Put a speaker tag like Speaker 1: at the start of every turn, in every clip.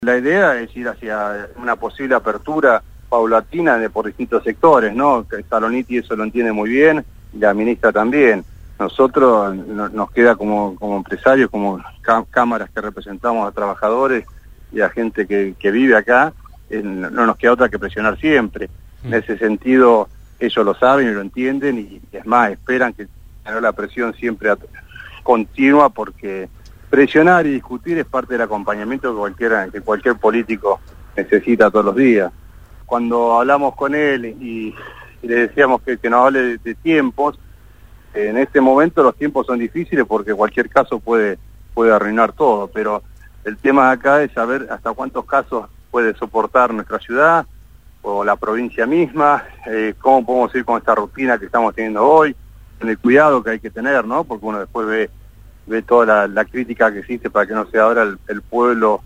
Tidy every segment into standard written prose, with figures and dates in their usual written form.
Speaker 1: La idea es ir hacia una posible apertura paulatina por distintos sectores, ¿no? Saloniti eso lo entiende muy bien, y la ministra también. Nosotros nos queda como empresarios, como cámaras que representamos a trabajadores y a gente que vive acá, no nos queda otra que presionar siempre. En ese sentido, ellos lo saben y lo entienden, y es más, esperan que haya la presión siempre continua, porque presionar y discutir es parte del acompañamiento que cualquier político necesita todos los días. Cuando hablamos con él y le decíamos que nos hable de tiempos, en este momento los tiempos son difíciles porque cualquier caso puede arruinar todo, pero el tema acá es saber hasta cuántos casos puede soportar nuestra ciudad o la provincia misma, cómo podemos ir con esta rutina que estamos teniendo hoy, en el cuidado que hay que tener, ¿no? Porque uno después ve toda la crítica que existe para que no sea ahora el pueblo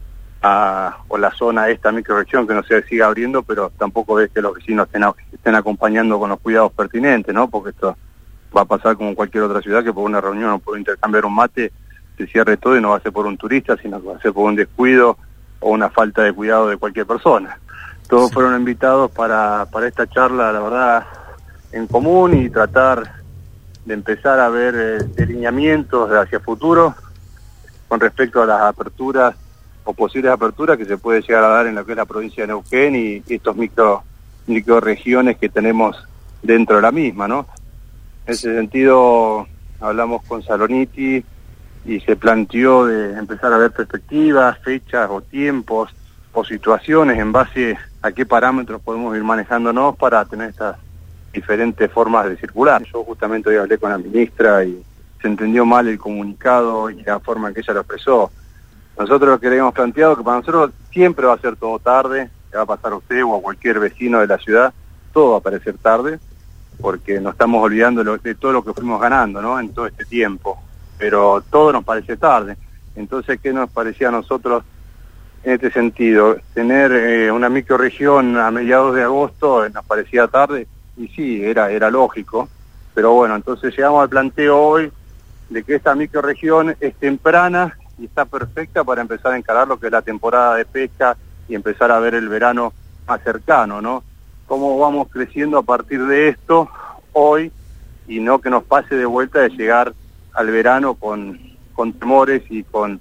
Speaker 1: o la zona, esta microrregión, que no se siga abriendo, pero tampoco ves que los vecinos estén acompañando con los cuidados pertinentes, ¿no? Porque esto va a pasar como en cualquier otra ciudad, que por una reunión o por intercambiar un mate se cierre todo, y no va a ser por un turista, sino que va a ser por un descuido o una falta de cuidado de cualquier persona. Todos fueron invitados para esta charla, la verdad, en común, y tratar de empezar a ver delineamientos hacia futuro con respecto a las aperturas o posibles aperturas que se puede llegar a dar en lo que es la provincia de Neuquén y estos microregiones que tenemos dentro de la misma, ¿no? En ese sentido, hablamos con Saloniti y se planteó de empezar a ver perspectivas, fechas o tiempos o situaciones en base a qué parámetros podemos ir manejándonos para tener estas diferentes formas de circular. Yo justamente hoy hablé con la ministra y se entendió mal el comunicado y la forma en que ella lo expresó. Nosotros lo que le habíamos planteado, que para nosotros siempre va a ser todo tarde, le va a pasar a usted o a cualquier vecino de la ciudad, todo va a parecer tarde, porque nos estamos olvidando de todo lo que fuimos ganando, ¿no? En todo este tiempo, pero todo nos parece tarde. Entonces, ¿qué nos parecía a nosotros en este sentido? Tener una microrregión a mediados de agosto nos parecía tarde, y sí, era lógico, pero bueno, entonces llegamos al planteo hoy de que esta microrregión es temprana y está perfecta para empezar a encarar lo que es la temporada de pesca y empezar a ver el verano más cercano, ¿no? Cómo vamos creciendo a partir de esto hoy, y no que nos pase de vuelta de llegar al verano con temores y con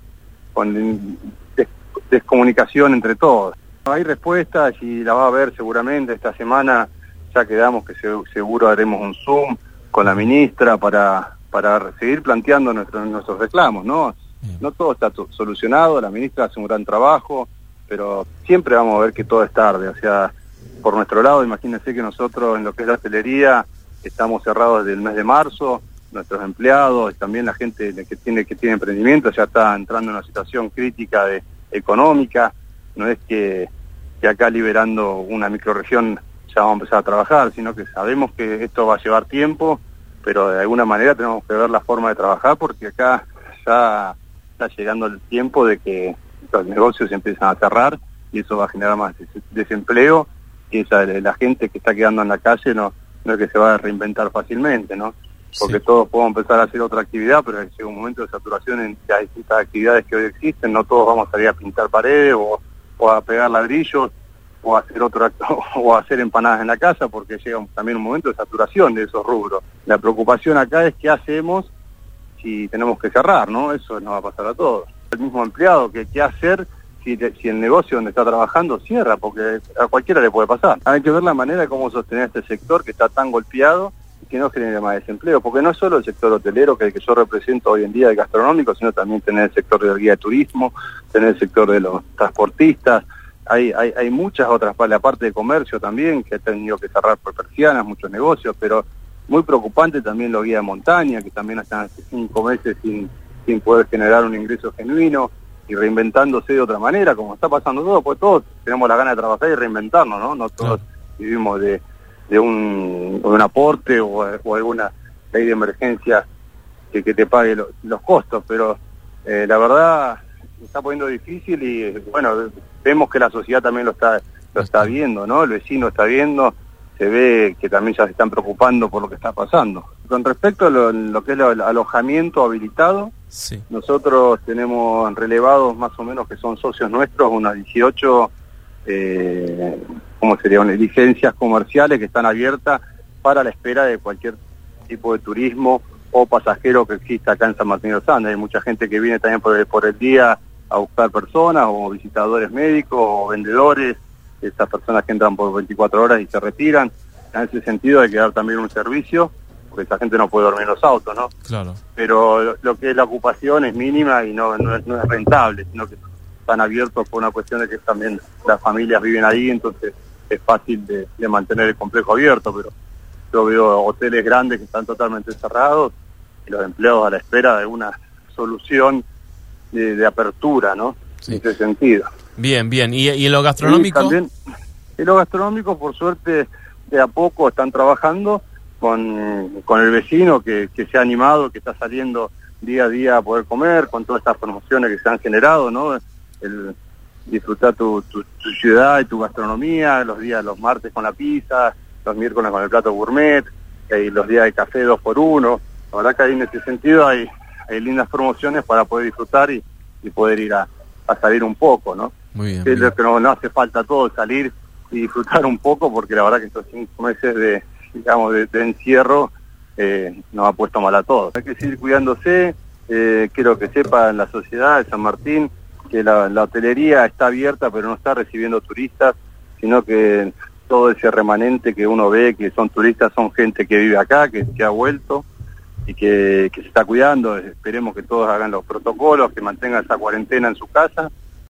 Speaker 1: descomunicación entre todos. Hay respuestas y la va a haber seguramente esta semana. Ya quedamos que seguro haremos un Zoom con la ministra para seguir planteando nuestros reclamos, ¿no? No todo está solucionado, la ministra hace un gran trabajo, pero siempre vamos a ver que todo es tarde. O sea, por nuestro lado, imagínense que nosotros en lo que es la hotelería estamos cerrados desde el mes de marzo, nuestros empleados y también la gente que tiene emprendimiento ya está entrando en una situación crítica económica. No es que acá liberando una microrregión ya vamos a empezar a trabajar, sino que sabemos que esto va a llevar tiempo, pero de alguna manera tenemos que ver la forma de trabajar, porque acá ya está llegando el tiempo de que los negocios empiezan a cerrar y eso va a generar más desempleo, y la gente que está quedando en la calle no es que se va a reinventar fácilmente, ¿no? Porque todos podemos empezar a hacer otra actividad, pero llega un momento de saturación en las distintas actividades que hoy existen. No todos vamos a salir a pintar paredes o a pegar ladrillos o a hacer otro acto, o a hacer empanadas en la casa, porque llega también un momento de saturación de esos rubros. La preocupación acá es qué hacemos si tenemos que cerrar, ¿no? Eso nos va a pasar a todos. El mismo empleado, qué hacer si el negocio donde está trabajando cierra, porque a cualquiera le puede pasar. Hay que ver la manera de cómo sostener este sector que está tan golpeado y que no genere más desempleo, porque no es solo el sector hotelero, que es el que yo represento hoy en día, el gastronómico, sino también tener el sector de la guía de turismo, tener el sector de los transportistas. Hay muchas otras, la parte de comercio también, que ha tenido que cerrar por persianas, muchos negocios, pero muy preocupante también los guías de montaña, que también están hace 5 meses sin poder generar un ingreso genuino y reinventándose de otra manera, como está pasando todo, pues todos tenemos la gana de trabajar y reinventarnos, ¿no? No todos vivimos de un aporte o alguna ley de emergencia que te pague los costos, pero la verdad se está poniendo difícil y bueno, vemos que la sociedad también lo está viendo, ¿no? El vecino está viendo, se ve que también ya se están preocupando por lo que está pasando. Con respecto a lo que es el alojamiento habilitado,
Speaker 2: Sí.
Speaker 1: Nosotros tenemos relevados más o menos que son socios nuestros, unas 18, ¿cómo sería? Licencias comerciales que están abiertas para la espera de cualquier tipo de turismo o pasajero que exista acá en San Martín de los Andes. Hay mucha gente que viene también por el día a buscar personas, o visitadores médicos, o vendedores, estas personas que entran por 24 horas y se retiran. En ese sentido hay que dar también un servicio, porque esa gente no puede dormir en los autos, ¿no?
Speaker 2: Claro.
Speaker 1: Pero lo que es la ocupación es mínima y no es rentable, sino que están abiertos por una cuestión de que también las familias viven ahí, entonces es fácil de mantener el complejo abierto, pero yo veo hoteles grandes que están totalmente cerrados y los empleados a la espera de una solución de apertura, ¿no?
Speaker 2: Sí.
Speaker 1: En ese sentido.
Speaker 2: Bien, bien. ¿Y en lo gastronómico?
Speaker 1: Y también, en lo gastronómico, por suerte, de a poco están trabajando con el vecino que se ha animado, que está saliendo día a día a poder comer, con todas estas promociones que se han generado, ¿no? El disfrutar tu ciudad y tu gastronomía, los martes con la pizza, los miércoles con el plato gourmet, y los días de café 2x1. La verdad que ahí en ese sentido hay lindas promociones para poder disfrutar y poder ir a salir un poco, ¿no?
Speaker 2: Muy bien.
Speaker 1: Es lo que no hace falta todo, salir y disfrutar un poco, porque la verdad que estos 5 meses de encierro nos ha puesto mal a todos. Hay que seguir cuidándose. Quiero que sepa en la sociedad de San Martín que la hotelería está abierta, pero no está recibiendo turistas, sino que todo ese remanente que uno ve que son turistas son gente que vive acá, que ha vuelto y que se está cuidando. Esperemos que todos hagan los protocolos, que mantengan esa cuarentena en su casa